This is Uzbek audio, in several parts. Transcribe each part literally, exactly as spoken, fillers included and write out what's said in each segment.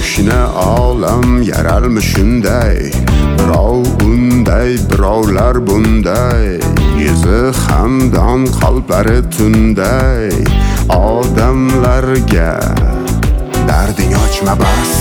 qo'shni olam yaralmi shunday, birov unday, birovlar bunday, yuzi xandon qalblari tunday. Odamlarga darding ochma bas,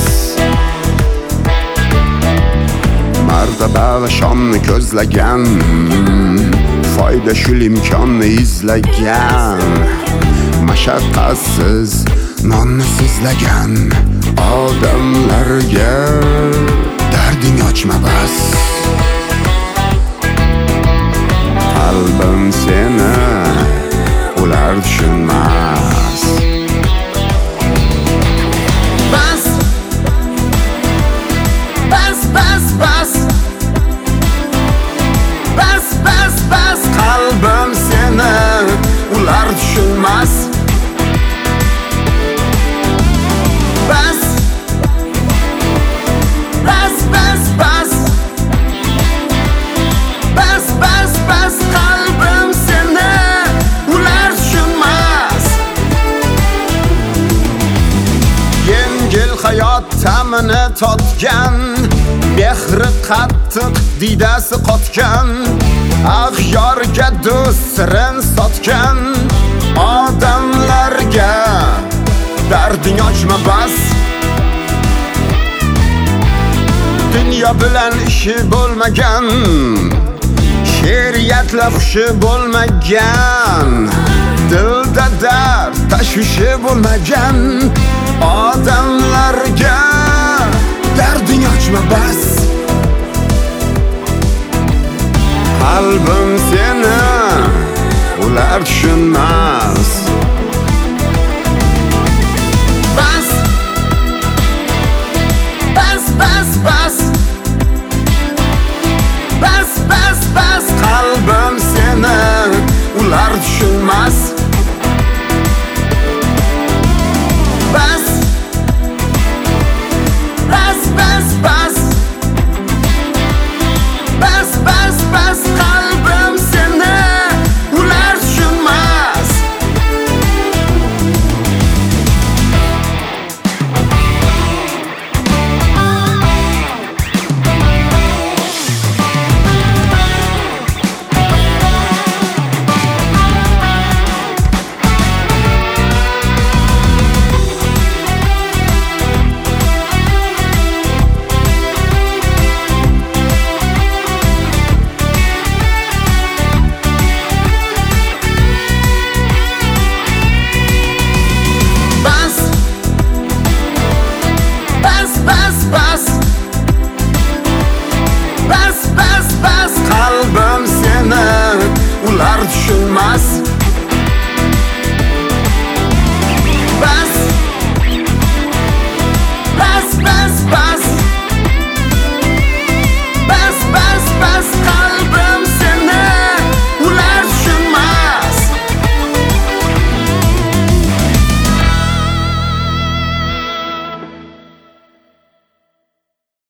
martaba va shonni ko'zlagan, foyda shul imkonni izlagan, mashaqqatsiz nonni sizlagan. Odamlarga darding ochma bas, qalbim seni ular tushunmas. Bas, bas, bas, bas, bas, bas, bas, qalbim seni ular tushunmas. Bas, bas, bas, bas, bas, bas, bas, qalbim seni ular tushunmas. Yengil hayot ta'mini totgan, mehri qattiq diydasi qotgan, ag'yorga do'st sirin sotgan. Odamlarga darding ochma bas, dunyo bilan ishi bo'lmagan, she'riyatla xushi bo'lmagan, dilda dard tashvishi bo'lmagan.